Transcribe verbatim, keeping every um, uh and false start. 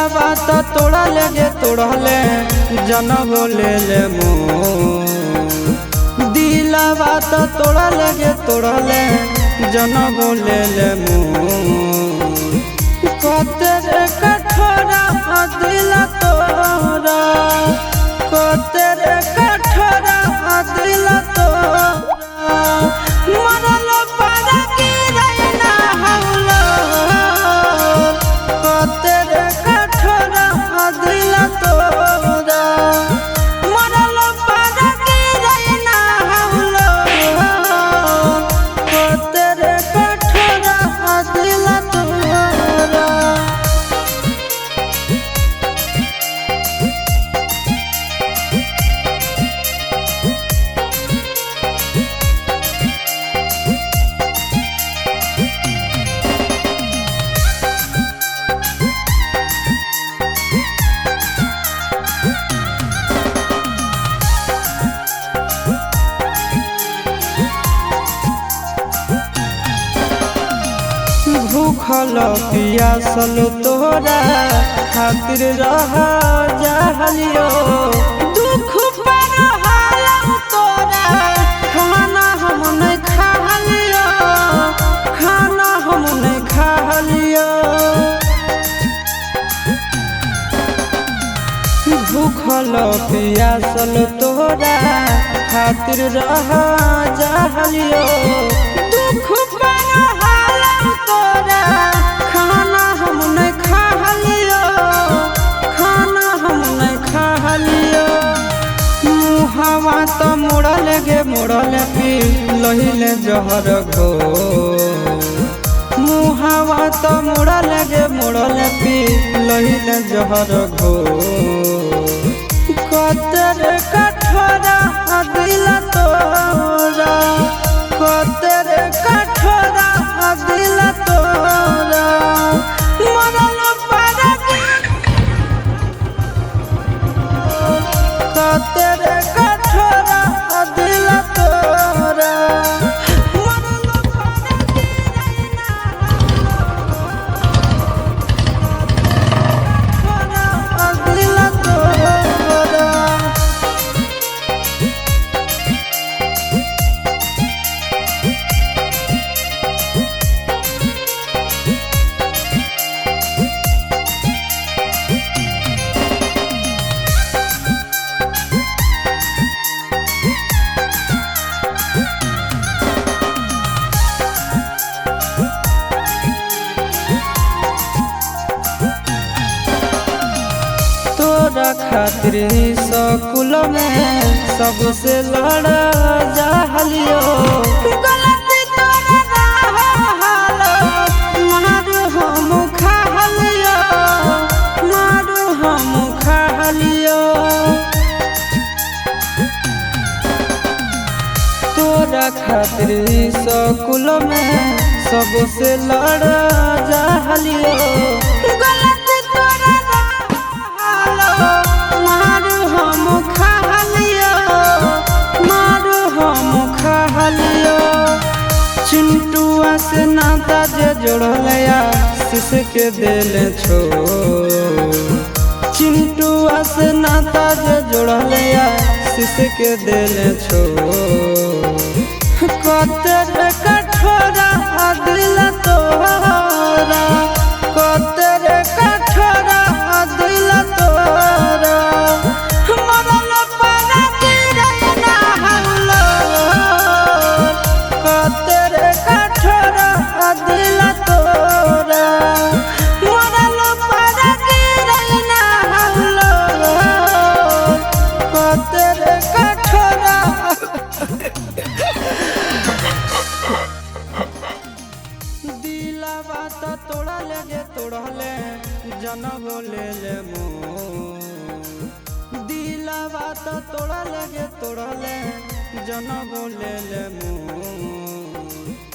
दिलावा तो तोड़ा लगे तोड़ले जनम ले ले मुँह दिलावा तो तोड़ा लगे तोड़ले जनम ले ले मुँह कतेरे कठोरा दिल तोरा कतेरे कठोरा दिल तोरा मरल पारा गिरैना हौला कतेरे कठोरा दिल तोरा मरल पारा गिरैना हौला कतेरे कठोरा दिल तोरा। भूखल पियासल तोरा खातिर रह जहलियो दुख पर हालम तोरा खाना हम नहीं खालियो खाना हम नहीं खालियो भूखल पियासल तोरा खातिर रह जहलियो दुख पर तोरा खाना हम नहीं खालियो खाना हम नहीं खालियो मुहावा तो मोड़ल गे मोड़ल पी लहिले जहर घो मुहावा तो मोड़ल गे मोड़ल पी लहिले जहर घो कतेरे कठोरा दिल तोरा कतेरे कठोरा दिल तोरा मरल पारा कतेरे कठोरा दिल तोरा मरल पारा दिल तोरा। तोरा खातिर स्कूल में सबसे लड़ा जहलियो गलती तोरा हालो मारू हम खालियो मारू हम खालियो तोरा खातिर स्कूल में सबसे लड़ा जहलियो गलती तोरा मारू हम खालियो मारू हम खालियो चिंटुआ से नाता जे जोड़लया शीश के दिल छो चिंटुआ से नाता जे जोड़लया शीश के दिल छो कतेरे कठोरा दिल तोरा कतेरे कठोरा दिल तोरा मरल पारा गिरैना हौला कतेरे कठोरा दिल तोरा मरल पारा गिरैना हौला कतेरे कठोरा दिलावा तो तोड़ा लगे तोड़ले जनम ले ले मुँह दिलावा तो तोड़ा लगे तोड़ले जनम ले ले मुँह।